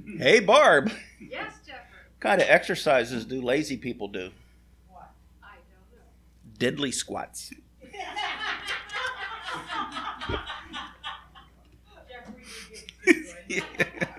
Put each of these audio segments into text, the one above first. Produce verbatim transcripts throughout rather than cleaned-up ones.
Hey, Barb. Yes, Jeffrey. What kind of exercises do lazy people do? What? I don't know. Diddly squats. Jeffrey,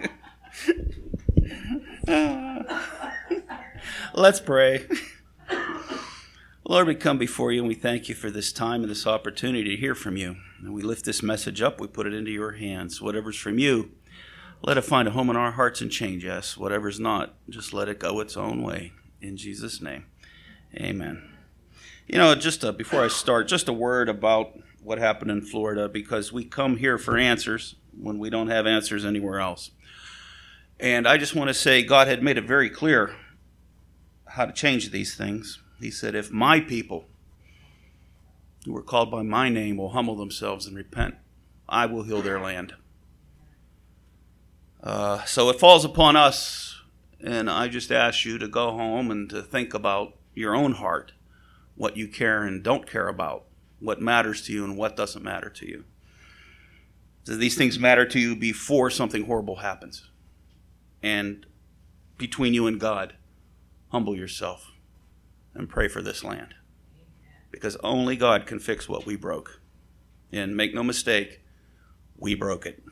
Uh, let's pray. Lord, we come before you and we thank you for this time and this opportunity to hear from you. And we lift this message up, we put it into your hands. Whatever's from you, let it find a home in our hearts and change us. Whatever's not, just let it go its own way. In Jesus' name, amen. You know, just uh, before I start, just a word about what happened in Florida, because we come here for answers when we don't have answers anywhere else. And I just want to say God had made it very clear how to change these things. He said, if my people who are called by my name will humble themselves and repent, I will heal their land. Uh, so it falls upon us, and I just ask you to go home and to think about your own heart, what you care and don't care about, what matters to you and what doesn't matter to you. Do these things matter to you before something horrible happens? And between you and God, humble yourself and pray for this land. Because only God can fix what we broke. And make no mistake, we broke it.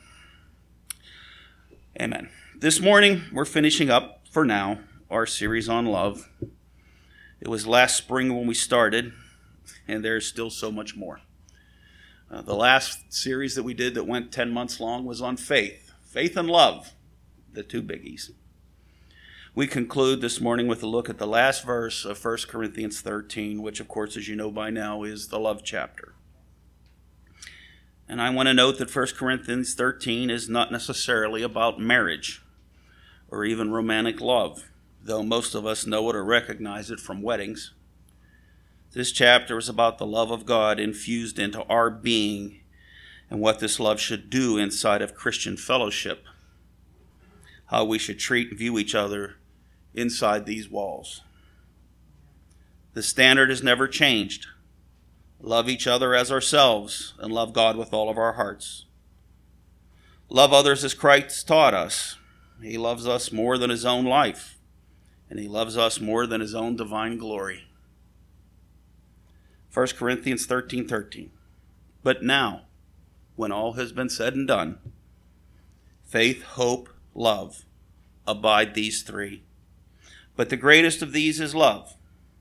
Amen. This morning, we're finishing up, for now, our series on love. It was last spring when we started, and there's still so much more. Uh, the last series that we did that went ten months long was on faith. Faith and love, the two biggies. We conclude this morning with a look at the last verse of First Corinthians thirteen, which, of course, as you know by now, is the love chapter. And I want to note that First Corinthians thirteen is not necessarily about marriage or even romantic love, though most of us know it or recognize it from weddings. This chapter is about the love of God infused into our being and what this love should do inside of Christian fellowship, how we should treat and view each other inside these walls. The standard has never changed. Love each other as ourselves and love God with all of our hearts. Love others as Christ taught us. He loves us more than his own life, and he loves us more than his own divine glory. First Corinthians thirteen thirteen. But now, when all has been said and done, faith, hope, love, abide these three. But the greatest of these is love.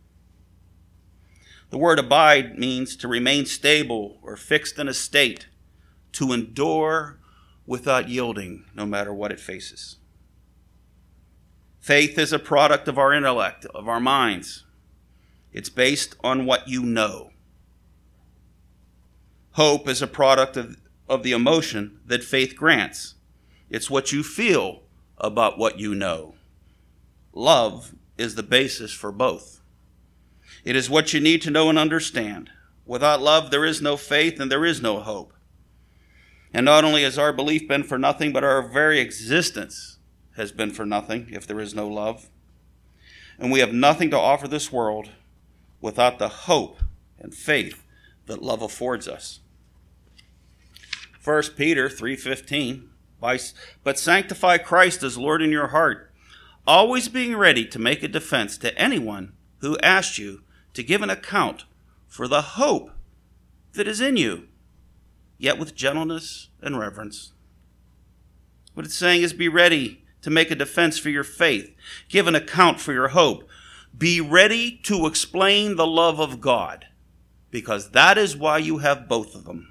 The word abide means to remain stable or fixed in a state, to endure without yielding, no matter what it faces. Faith is a product of our intellect, of our minds. It's based on what you know. Hope is a product of, of the emotion that faith grants. It's what you feel about what you know. Love is the basis for both. It is what you need to know and understand. Without love, there is no faith and there is no hope. And not only has our belief been for nothing, but our very existence has been for nothing if there is no love. And we have nothing to offer this world without the hope and faith that love affords us. First Peter three fifteen, but sanctify Christ as Lord in your heart, always being ready to make a defense to anyone who asks you to give an account for the hope that is in you, yet with gentleness and reverence. What it's saying is be ready to make a defense for your faith. Give an account for your hope. Be ready to explain the love of God, because that is why you have both of them.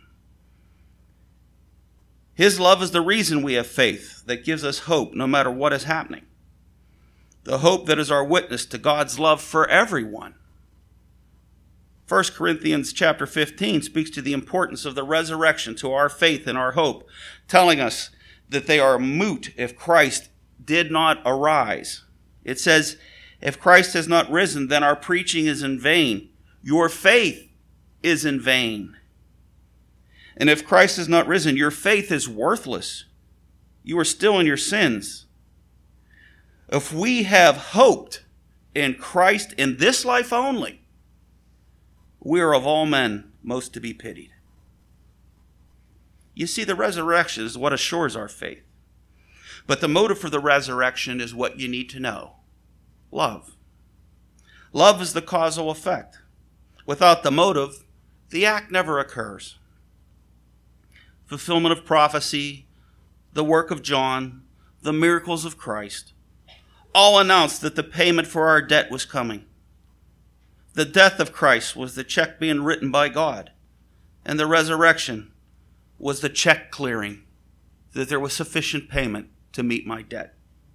His love is the reason we have faith that gives us hope no matter what is happening. The hope that is our witness to God's love for everyone. First Corinthians chapter fifteen speaks to the importance of the resurrection to our faith and our hope, telling us that they are moot if Christ did not arise. It says, if Christ has not risen, then our preaching is in vain. Your faith is in vain. And if Christ has not risen, your faith is worthless. You are still in your sins. If we have hoped in Christ in this life only, we are of all men most to be pitied. You see, the resurrection is what assures our faith. But the motive for the resurrection is what you need to know. Love. Love is the causal effect. Without the motive, the act never occurs. Fulfillment of prophecy, the work of John, the miracles of Christ, all announced that the payment for our debt was coming. The death of Christ was the check being written by God, and the resurrection was the check clearing, that there was sufficient payment to meet my debt.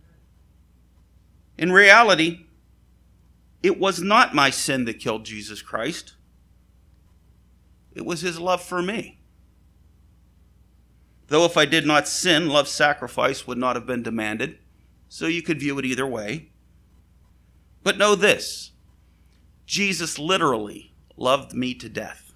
In reality, it was not my sin that killed Jesus Christ. It was his love for me. Though if I did not sin, love's sacrifice would not have been demanded, so you could view it either way. But know this, Jesus literally loved me to death.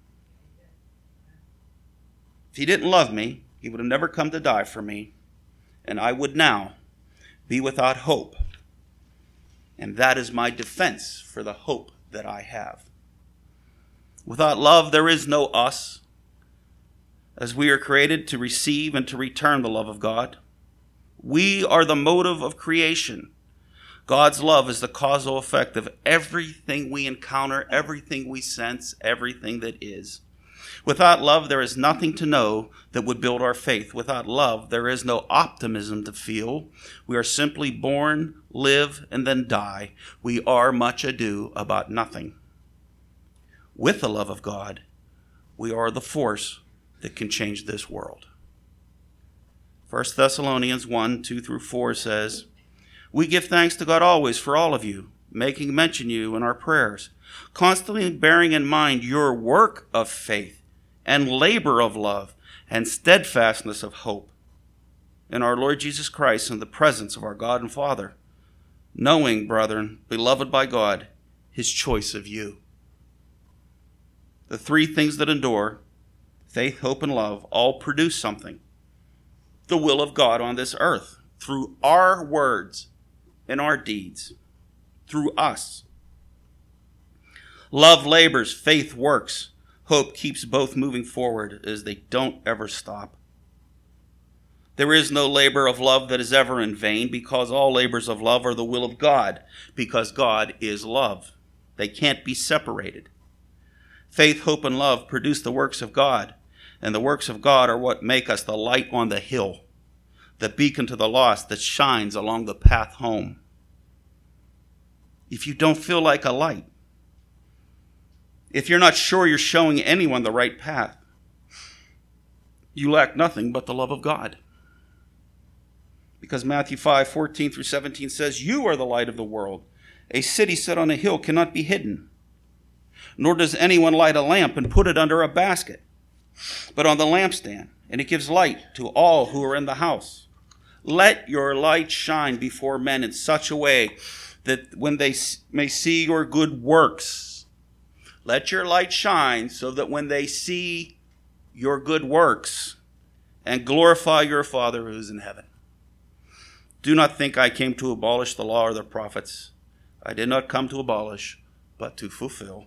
If he didn't love me, he would have never come to die for me, and I would now be without hope. And that is my defense for the hope that I have. Without love, there is no us, as we are created to receive and to return the love of God. We are the motive of creation. God's love is the causal effect of everything we encounter, everything we sense, everything that is. Without love, there is nothing to know that would build our faith. Without love, there is no optimism to feel. We are simply born, live, and then die. We are much ado about nothing. With the love of God, we are the force that can change this world. First Thessalonians one, two through four says, "We give thanks to God always for all of you, making mention of you in our prayers, constantly bearing in mind your work of faith and labor of love and steadfastness of hope in our Lord Jesus Christ in the presence of our God and Father, knowing, brethren, beloved by God, his choice of you." The three things that endure, faith, hope, and love, all produce something. The will of God on this earth, through our words and our deeds, through us. Love labors, faith works, hope keeps both moving forward as they don't ever stop. There is no labor of love that is ever in vain, because all labors of love are the will of God, because God is love. They can't be separated. Faith, hope, and love produce the works of God, and the works of God are what make us the light on the hill, the beacon to the lost that shines along the path home. If you don't feel like a light, if you're not sure you're showing anyone the right path, you lack nothing but the love of God. Because Matthew five, fourteen through seventeen says, "You are the light of the world. A city set on a hill cannot be hidden. Nor does anyone light a lamp and put it under a basket, but on the lampstand, and it gives light to all who are in the house. Let your light shine before men in such a way that when they may see your good works, let your light shine so that when they see your good works and glorify your Father who is in heaven. Do not think I came to abolish the law or the prophets. I did not come to abolish, but to fulfill."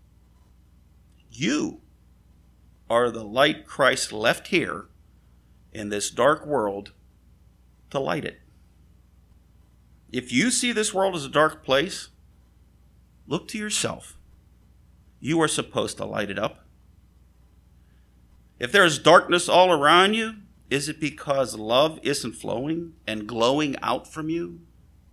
You are the light Christ left here in this dark world to light it. If you see this world as a dark place, look to yourself. You are supposed to light it up. If there is darkness all around you, is it because love isn't flowing and glowing out from you?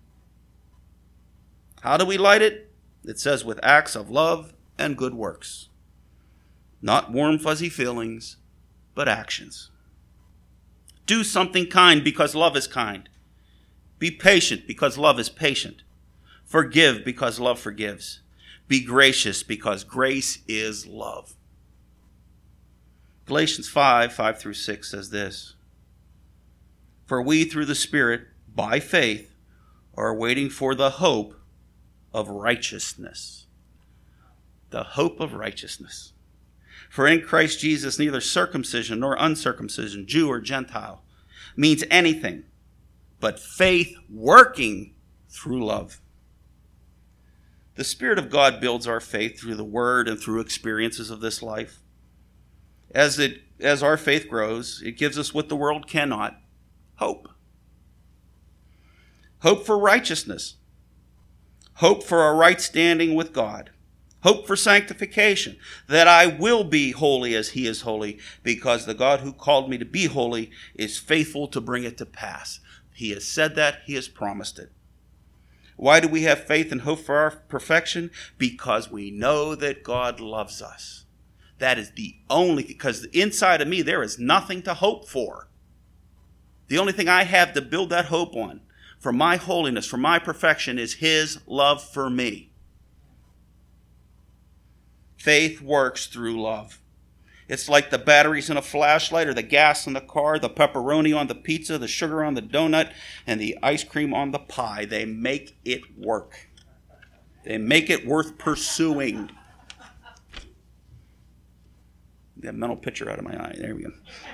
How do we light it? It says with acts of love and good works. Not warm, fuzzy feelings, but actions. Do something kind because love is kind. Be patient because love is patient. Forgive because love forgives. Be gracious because grace is love. Galatians five, five through six says this, "For we through the Spirit, by faith, are waiting for the hope of righteousness." The hope of righteousness. "For in Christ Jesus neither circumcision nor uncircumcision, Jew or Gentile, means anything, but faith working through love." The Spirit of God builds our faith through the Word and through experiences of this life. As it as our faith grows, it gives us what the world cannot, hope. hope for righteousness, hope for a right standing with God, hope for sanctification, that I will be holy as he is holy, because the God who called me to be holy is faithful to bring it to pass. He has said that, he has promised it. Why do we have faith and hope for our perfection? Because we know that God loves us. That is the only, because inside of me there is nothing to hope for. The only thing I have to build that hope on, for my holiness, for my perfection, is his love for me. Faith works through love. It's like the batteries in a flashlight, or the gas in the car, the pepperoni on the pizza, the sugar on the donut, and the ice cream on the pie. They make it work. They make it worth pursuing. Get a mental picture out of my eye. There we go.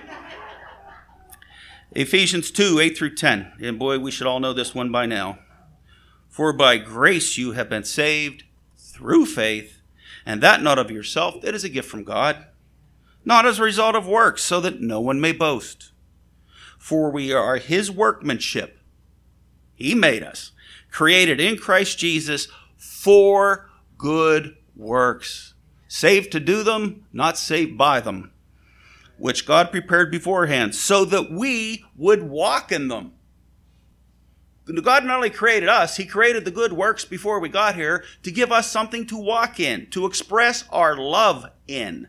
Ephesians two, eight through ten. And boy, we should all know this one by now. For by grace you have been saved through faith, and that not of yourself, it is a gift from God, not as a result of works, so that no one may boast. For we are his workmanship. He made us, created in Christ Jesus for good works, saved to do them, not saved by them, which God prepared beforehand, so that we would walk in them. God not only created us, he created the good works before we got here to give us something to walk in, to express our love in.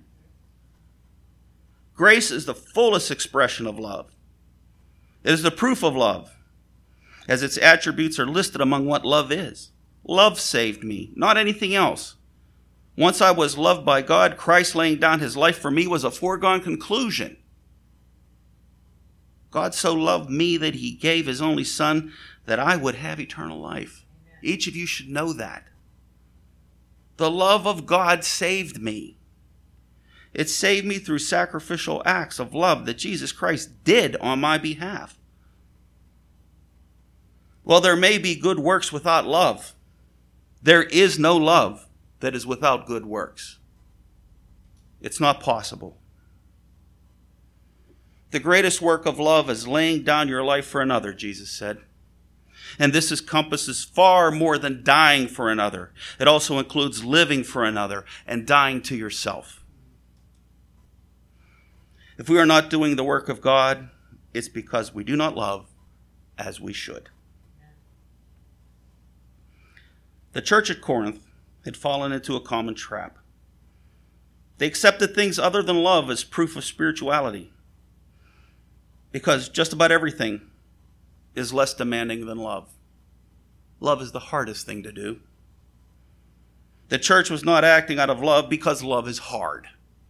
Grace is the fullest expression of love. It is the proof of love, as its attributes are listed among what love is. Love saved me, not anything else. Once I was loved by God, Christ laying down his life for me was a foregone conclusion. God so loved me that he gave his only son that I would have eternal life. Amen. Each of you should know that. The love of God saved me. It saved me through sacrificial acts of love that Jesus Christ did on my behalf. Well, there may be good works without love. There is no love that is without good works. It's not possible. The greatest work of love is laying down your life for another, Jesus said. And this encompasses far more than dying for another. It also includes living for another and dying to yourself. If we are not doing the work of God, it's because we do not love as we should. The church at Corinth had fallen into a common trap. They accepted things other than love as proof of spirituality, because just about everything is less demanding than love. Love is the hardest thing to do. The church was not acting out of love because love is hard.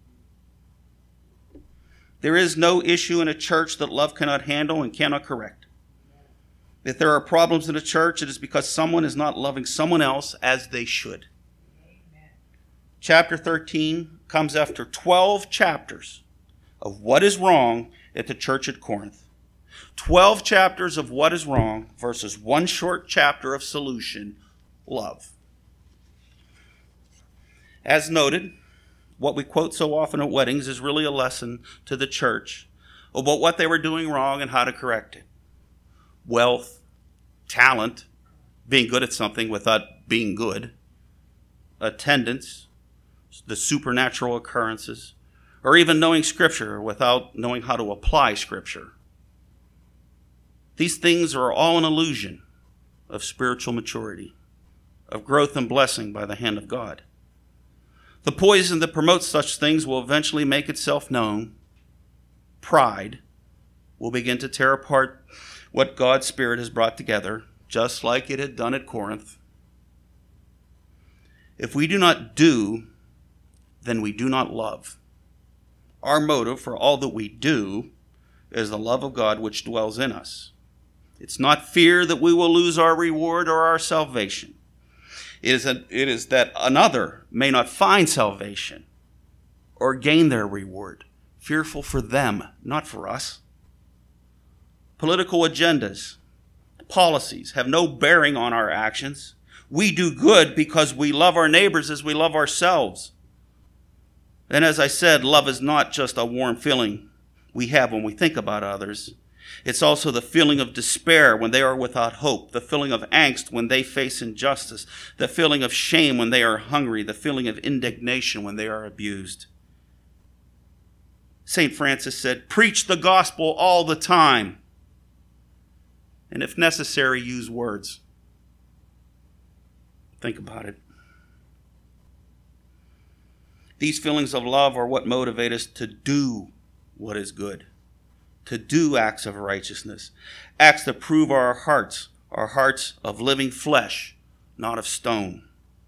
There is no issue in a church that love cannot handle and cannot correct. If there are problems in a church, it is because someone is not loving someone else as they should. Amen. Chapter thirteen comes after twelve chapters of what is wrong at the church at Corinth. Twelve chapters of what is wrong versus one short chapter of solution, love. As noted, what we quote so often at weddings is really a lesson to the church about what they were doing wrong and how to correct it. Wealth, talent, being good at something without being good, attendance, the supernatural occurrences, or even knowing Scripture without knowing how to apply Scripture. These things are all an illusion of spiritual maturity, of growth and blessing by the hand of God. The poison that promotes such things will eventually make itself known. Pride will begin to tear apart what God's Spirit has brought together, just like it had done at Corinth. If we do not do, then we do not love. Our motive for all that we do is the love of God which dwells in us. It's not fear that we will lose our reward or our salvation. It is, a, it is that another may not find salvation or gain their reward. Fearful for them, not for us. Political agendas, policies have no bearing on our actions. We do good because we love our neighbors as we love ourselves. And as I said, love is not just a warm feeling we have when we think about others. It's also the feeling of despair when they are without hope, the feeling of angst when they face injustice, the feeling of shame when they are hungry, the feeling of indignation when they are abused. Saint Francis said, "Preach the gospel all the time, and if necessary, use words." Think about it. These feelings of love are what motivate us to do what is good, to do acts of righteousness, acts that prove our hearts, our hearts of living flesh, not of stone.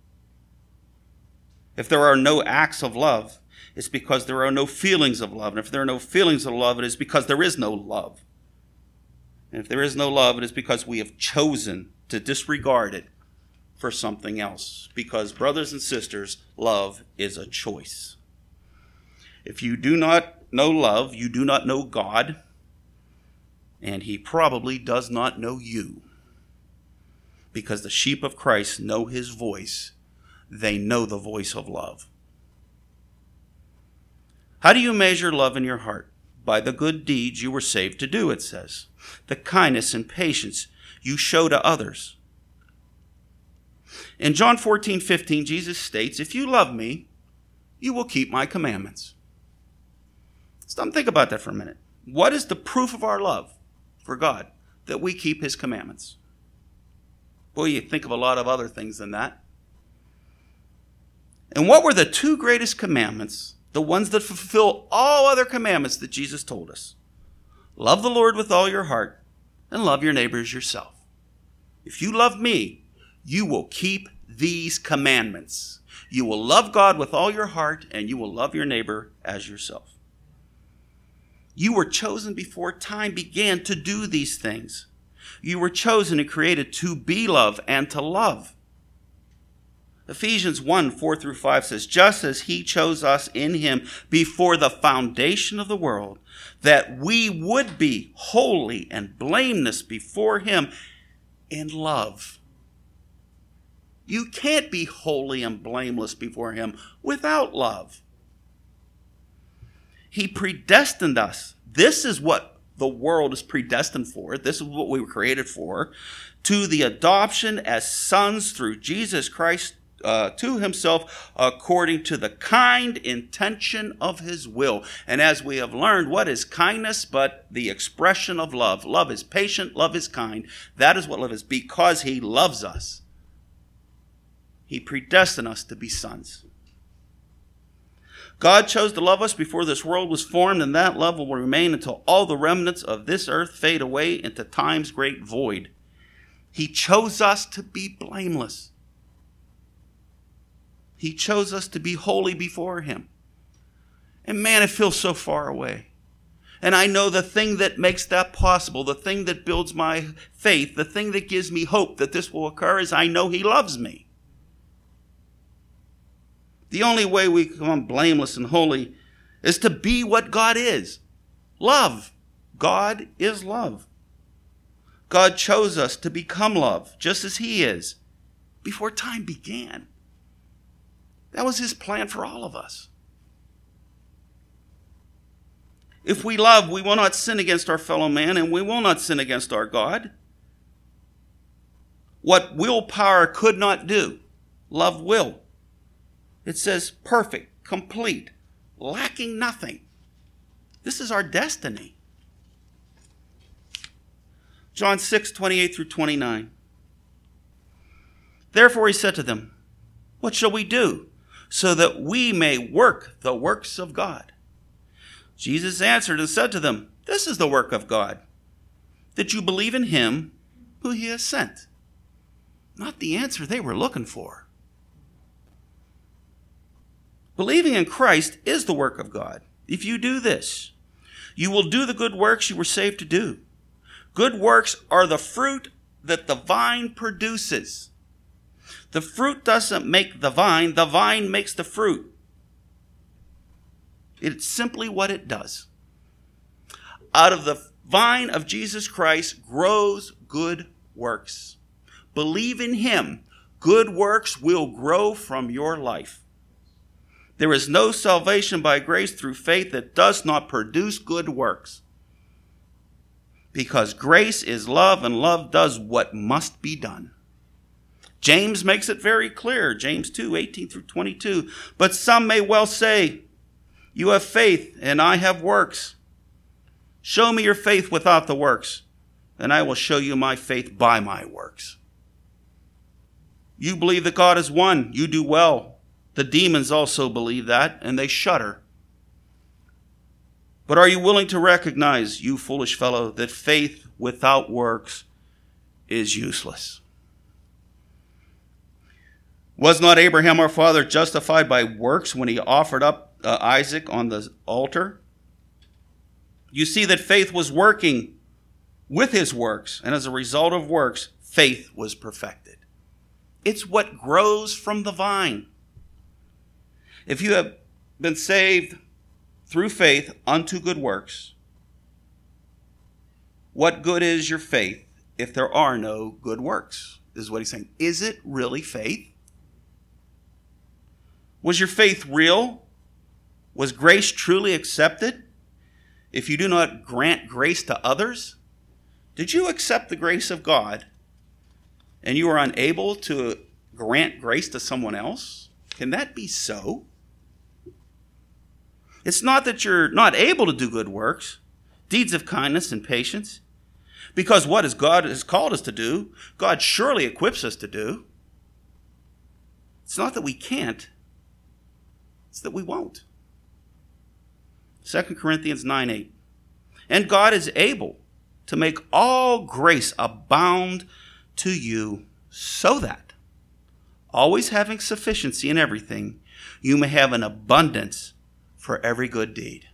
If there are no acts of love, it's because there are no feelings of love. And if there are no feelings of love, it is because there is no love. And if there is no love, it is because we have chosen to disregard it for something else. Because, brothers and sisters, love is a choice. If you do not know love, you do not know God, and he probably does not know you. Because the sheep of Christ know his voice. They know the voice of love. How do you measure love in your heart? By the good deeds you were saved to do, it says. The kindness and patience you show to others. In John fourteen fifteen, Jesus states, "If you love me, you will keep my commandments." Stop and think about that for a minute. What is the proof of our love for God? That we keep his commandments. Boy, you think of a lot of other things than that. And what were the two greatest commandments, the ones that fulfill all other commandments that Jesus told us? Love the Lord with all your heart and love your neighbor as yourself. If you love me, you will keep these commandments. You will love God with all your heart and you will love your neighbor as yourself. You were chosen before time began to do these things. You were chosen and created to be loved and to love. Ephesians one, four through five says, "Just as he chose us in him before the foundation of the world, that we would be holy and blameless before him in love." You can't be holy and blameless before him without love. He predestined us. This is what the world is predestined for. This is what we were created for. To the adoption as sons through Jesus Christ uh, to himself, according to the kind intention of his will. And as we have learned, what is kindness but the expression of love? Love is patient. Love is kind. That is what love is, because he loves us. He predestined us to be sons. God chose to love us before this world was formed, and that love will remain until all the remnants of this earth fade away into time's great void. He chose us to be blameless. He chose us to be holy before him. And man, it feels so far away. And I know the thing that makes that possible, the thing that builds my faith, the thing that gives me hope that this will occur is I know he loves me. The only way we become blameless and holy is to be what God is. Love. God is love. God chose us to become love, just as he is, before time began. That was his plan for all of us. If we love, we will not sin against our fellow man, and we will not sin against our God. What willpower could not do, love will. It says perfect, complete, lacking nothing. This is our destiny. John six, twenty-eight through twenty-nine. Therefore he said to them, "What shall we do so that we may work the works of God?" Jesus answered and said to them, "This is the work of God, that you believe in him who he has sent." Not the answer they were looking for. Believing in Christ is the work of God. If you do this, you will do the good works you were saved to do. Good works are the fruit that the vine produces. The fruit doesn't make the vine, the vine makes the fruit. It's simply what it does. Out of the vine of Jesus Christ grows good works. Believe in him. Good works will grow from your life. There is no salvation by grace through faith that does not produce good works. because grace is love and love does what must be done. James makes it very clear, James two, eighteen through twenty-two. But some may well say, you have faith and I have works. Show me your faith without the works, and I will show you my faith by my works. You believe that God is one. You do well. The demons also believe that, and they shudder. But are you willing to recognize, you foolish fellow, that faith without works is useless? Was not Abraham our father justified by works when he offered up uh, Isaac on the altar? You see that faith was working with his works, and as a result of works, faith was perfected. It's what grows from the vine. If you have been saved through faith unto good works, what good is your faith if there are no good works? This is what he's saying. Is it really faith? Was your faith real? Was grace truly accepted? If you do not grant grace to others, did you accept the grace of God and you are unable to grant grace to someone else? Can that be so? It's not that you're not able to do good works, deeds of kindness and patience, because what is God has called us to do, God surely equips us to do. It's not that we can't, it's that we won't. Second Corinthians nine eight. And God is able to make all grace abound to you, so that, always having sufficiency in everything, you may have an abundance for every good deed.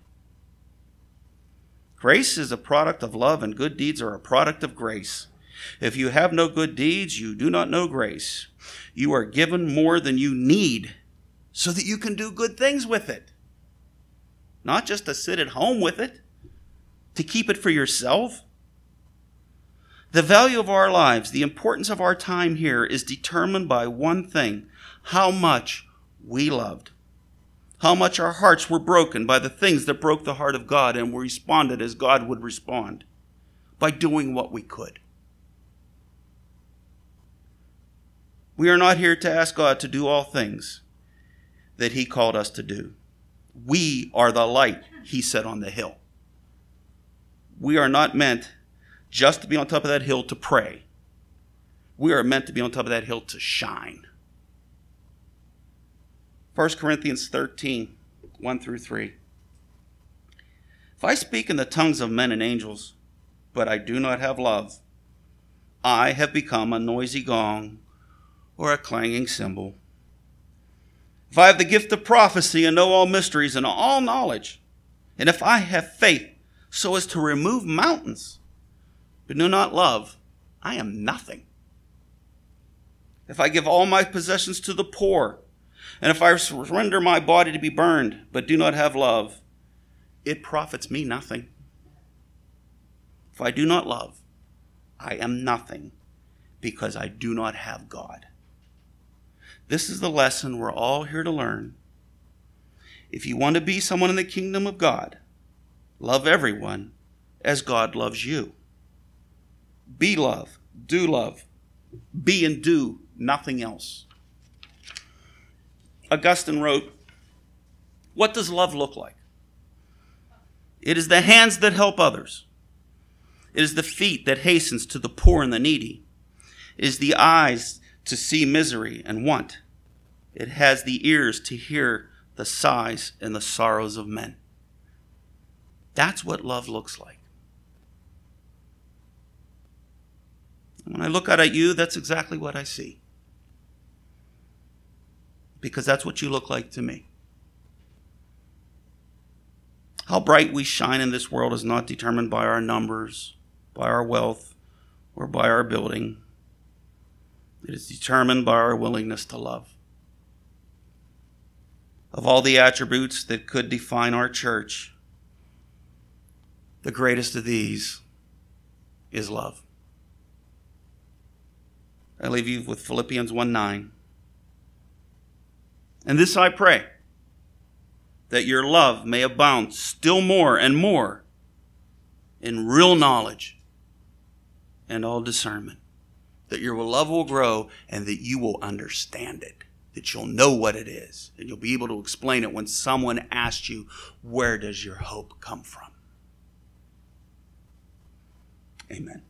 Grace is a product of love, and good deeds are a product of grace. If you have no good deeds, you do not know grace. You are given more than you need so that you can do good things with it. Not just to sit at home with it, to keep it for yourself. The value of our lives, the importance of our time here is determined by one thing: how much we loved. How much our hearts were broken by the things that broke the heart of God, and we responded as God would respond, by doing what we could. We are not here to ask God to do all things that he called us to do. We are the light he set on the hill. We are not meant just to be on top of that hill to pray. We are meant to be on top of that hill to shine. First Corinthians thirteen, one through three. If I speak in the tongues of men and angels, but I do not have love, I have become a noisy gong or a clanging cymbal. If I have the gift of prophecy and know all mysteries and all knowledge, and if I have faith so as to remove mountains, but do not love, I am nothing. If I give all my possessions to the poor, and if I surrender my body to be burned, but do not have love, it profits me nothing. If I do not love, I am nothing, because I do not have God. This is the lesson we're all here to learn. If you want to be someone in the kingdom of God, love everyone as God loves you. Be love, do love, be and do nothing else. Augustine wrote, what does love look like? It is the hands that help others. It is the feet that hastens to the poor and the needy. It is the eyes to see misery and want. It has the ears to hear the sighs and the sorrows of men. That's what love looks like. When I look out at you, that's exactly what I see. Because that's what you look like to me. How bright we shine in this world is not determined by our numbers, by our wealth, or by our building. It is determined by our willingness to love. Of all the attributes that could define our church, the greatest of these is love. I leave you with Philippians one nine. And this I pray, that your love may abound still more and more in real knowledge and all discernment, that your love will grow and that you will understand it, that you'll know what it is, and you'll be able to explain it when someone asks you, where does your hope come from? Amen.